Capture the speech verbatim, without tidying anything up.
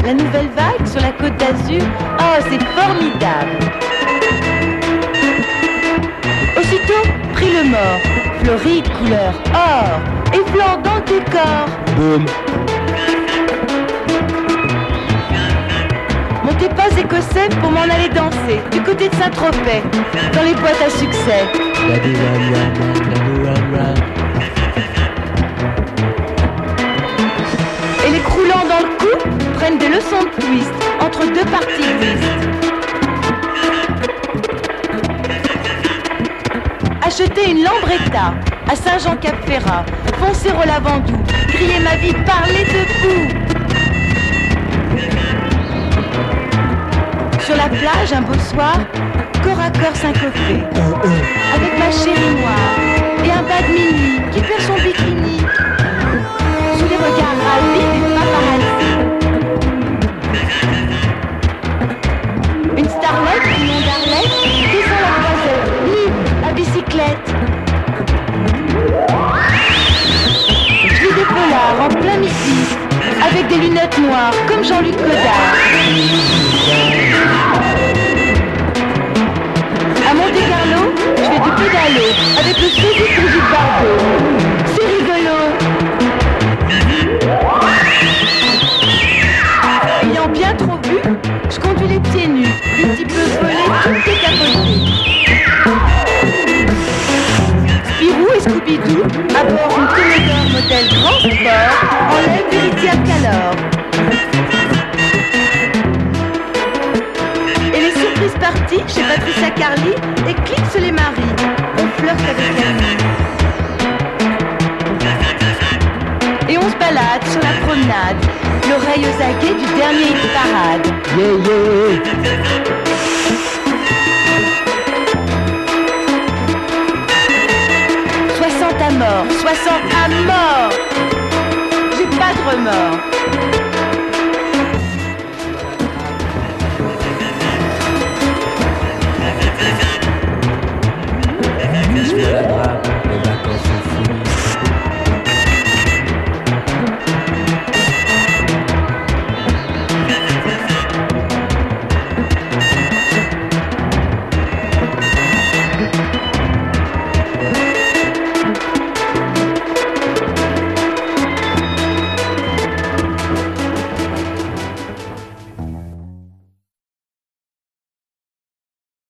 La nouvelle vague sur la côte d'Azur, oh, c'est formidable. Aussitôt, pris le mort, fleuri couleur or, et blanc dans le décor. Boum. Montais pas écossais pour m'en aller danser, du côté de Saint-Tropez, dans les boîtes à succès. Et les croulants dans le cou prennent des leçons de twist entre deux parties de whist. Acheter une Lambretta à Saint-Jean-Cap-Ferrat, foncer au Lavandou, crier ma vie, parler debout. Sur la plage, un beau soir, corps à corps syncopé, avec ma chérie noire et un bas de minuit qui perd son bikini, sous les regards ravis des paparazzi. Une starlette du nom d'Arlette descend la croisette, libre, à bicyclette. Je lis des polars en plein midi, avec des lunettes noires comme Jean-Luc Godard. À Monte-Carlo, je fais du pédalo avec le suivi de Brigitte Bardot. C'est rigolo. Ayant bien trop bu, je conduis les pieds nus, un petit peu volés, tout décapoté. Spirou et Scooby-Doo, à bord d'une Commodore modèle Grand Sport, enlèvent Véritia Calor. Et les surprises parties chez Patricia Carly éclipsent les maris. On flirte avec elle. Et on se balade sur la promenade, l'oreille aux aguets du dernier hit parade. Yeah, yeah. soixante à mort, soixante à mort. J'ai pas de remords.